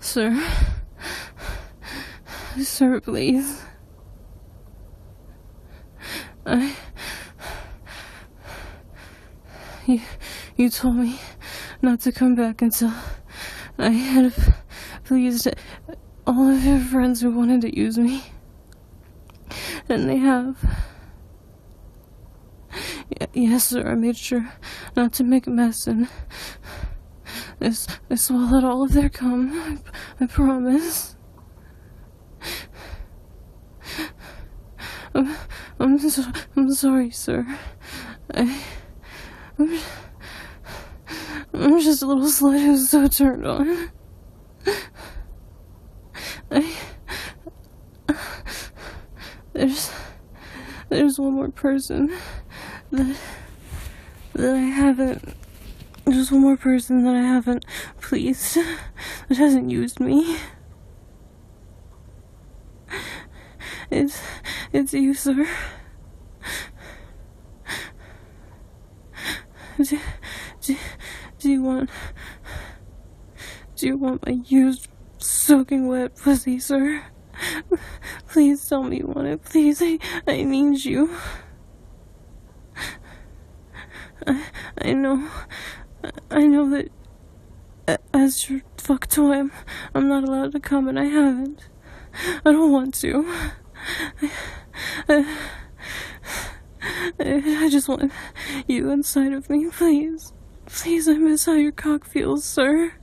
Sir. Sir, please. You told me not to come back until I had pleased all of your friends who wanted to use me. And they have. Yes, sir, I made sure not to make a mess, and I swallowed all of their cum. I promise. I'm sorry, sir. I'm just a little slut who's so turned on. There's one more person that I haven't. There's one more person that I haven't pleased, that hasn't used me. It's you, sir. Do you want my used, soaking wet pussy, sir? Please tell me you want it. Please, I need you. I know that as your fuck toy, I'm not allowed to come, and I haven't. I don't want to. I just want you inside of me, please. Please, I miss how your cock feels, sir.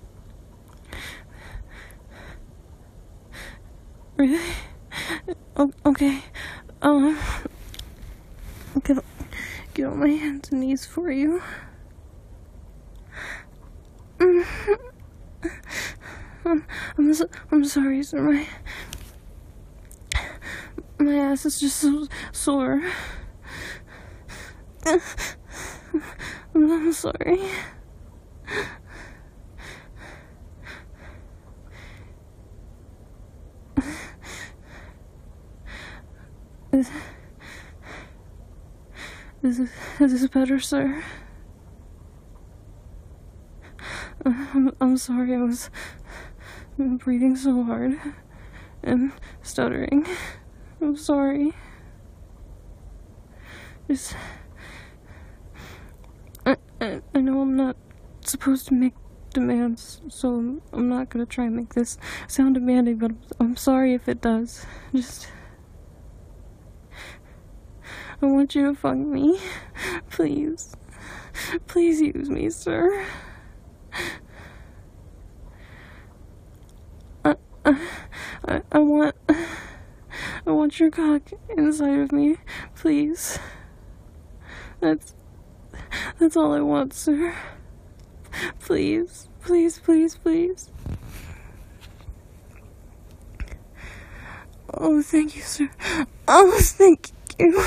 Really? Okay. Get on my hands and knees for you. I'm sorry, sir. My ass is just so sore. I'm sorry. Is this better, sir? I'm sorry, I was breathing so hard and stuttering. I'm sorry. I know I'm not supposed to make demands, so I'm not gonna try and make this sound demanding, but I'm sorry if it does. I want you to fuck me. Please. Please use me, sir. I want your cock inside of me, please. That's all I want, sir. Please, please, please, please. Oh, thank you, sir. Oh, thank you.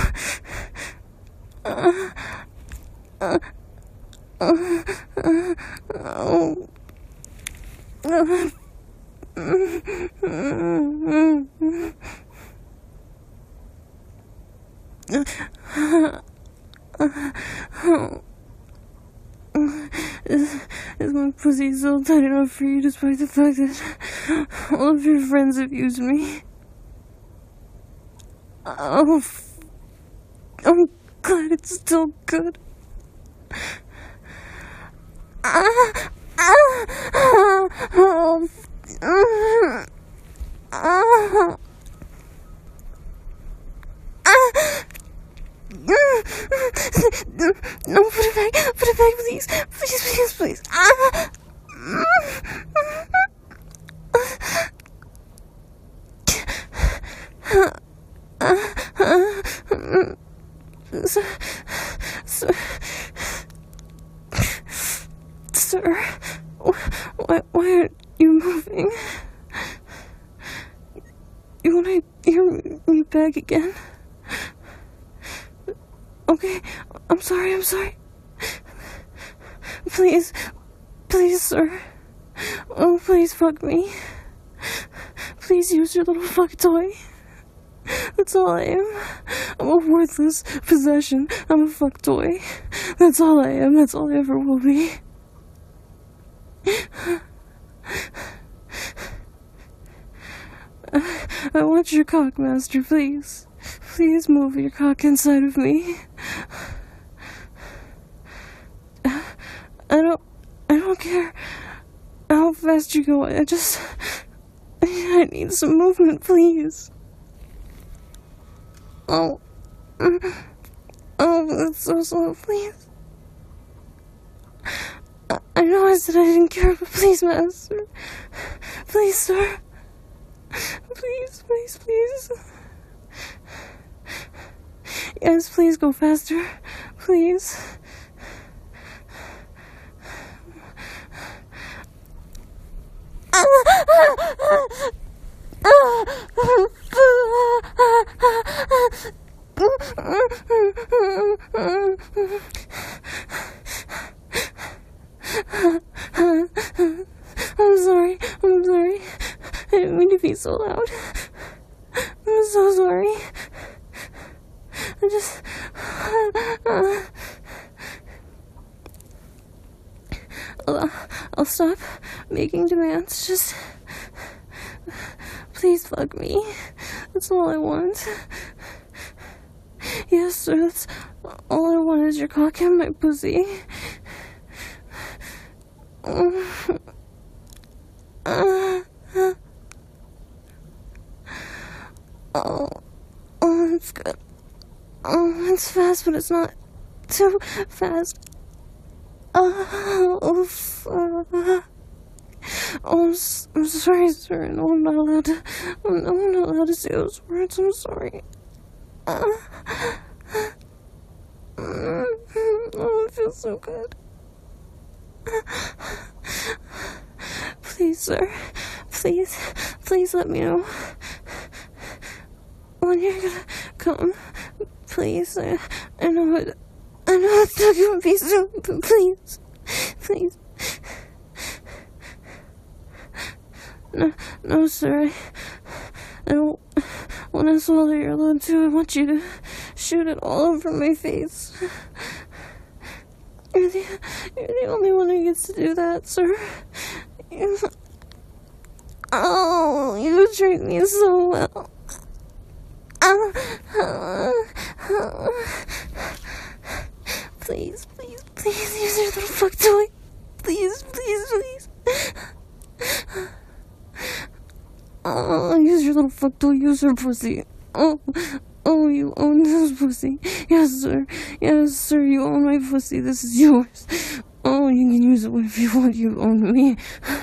Is my pussy still tight enough for you, despite the fact that all of your friends have used me? Oh, I'm glad it's still good. No, put it back, please. Please, please, please. Sir, why aren't you moving? You want to hear me beg again? Okay, I'm sorry. Please, sir. Oh, please fuck me. Please use your little fuck toy. That's all I am. I'm a worthless possession. I'm a fuck toy. That's all I am. That's all I ever will be. I want your cock, master, please. Please move your cock inside of me. I don't care how fast you go. I need some movement, please. Oh, that's so slow, please. I know I said I didn't care, but please, master. Please, sir. Please, please, please. Yes, please go faster. Please. I'm sorry. I didn't mean to be so loud. I'm so sorry. I'll stop making demands. Just please fuck me. That's all I want. Yes, sir, that's all I want is your cock and my pussy. It's good. It's fast, but it's not too fast. I'm sorry, sir. No, I'm not allowed to say those words. I'm sorry. It feels so good. Please, sir. Please let me know when you're gonna come. Please, I know it's not gonna be soon, but please. No, sir. I don't want to swallow your load too. I want you to shoot it all over my face. You're the only one who gets to do that, sir. Oh, you treat me so well. Please, use your little fuck toy. Please. Use your little fuck toy. Use your pussy. Oh, you own this pussy. Yes, sir, you own my pussy. This is yours. Oh, you can use it if you want. You own me.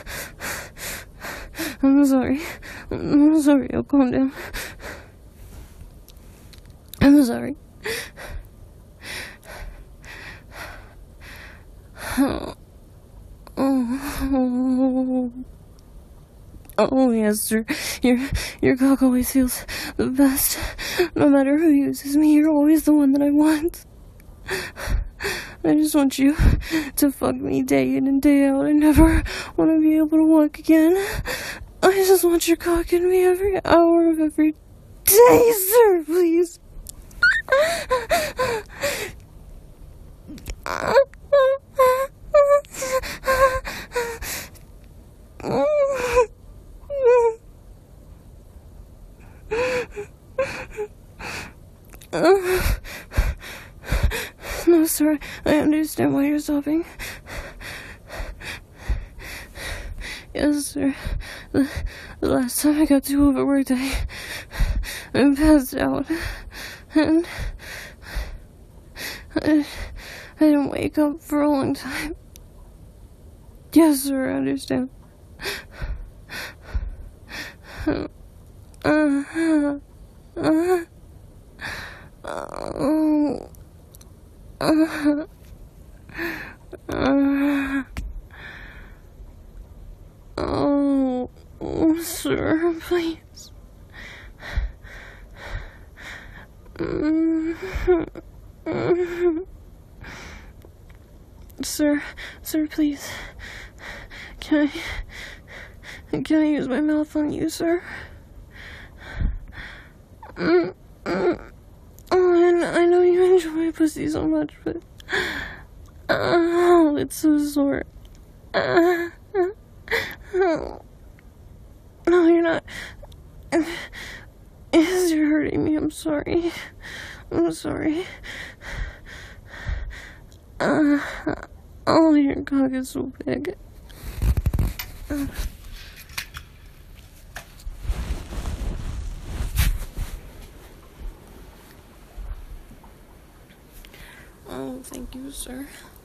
I'm sorry. I'll calm down. I'm sorry. Oh yes, sir. Your cock always feels the best. No matter who uses me, you're always the one that I want. I just want you to fuck me day in and day out. I never want to be able to walk again. I just want your cock in me every hour of every day, sir, please. No, sir, I understand why you're sobbing. Yes, sir. The last time I got too overworked, I passed out. And I didn't wake up for a long time. Yes, sir, I understand. Sir, please. Sir, please. Can I use my mouth on you, sir? I know you enjoy my pussy so much, but it's so sore. No, you're not. hurting me. I'm sorry. I'm sorry. Oh, your cock is so big. Oh, thank you, sir.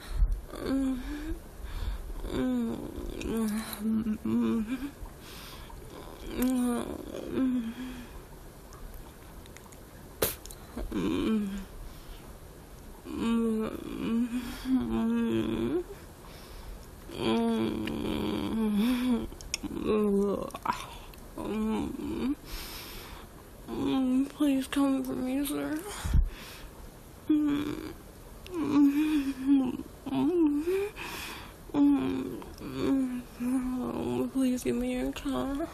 Please come for me, sir. Please give me your car.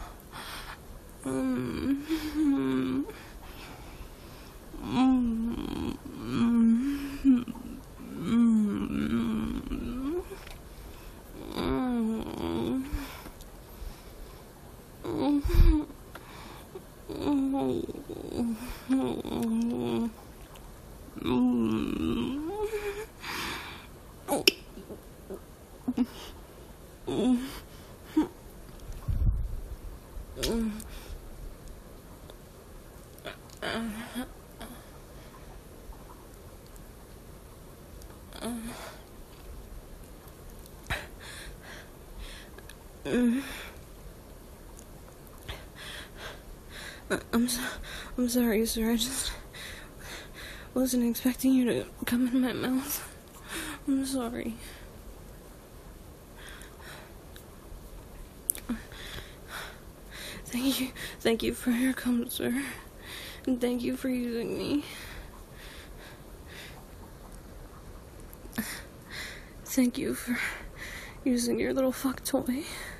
I'm sorry, sir. I just wasn't expecting you to come in my mouth. I'm sorry. Thank you for your cum, sir. And thank you for using me. Thank you for using your little fuck toy.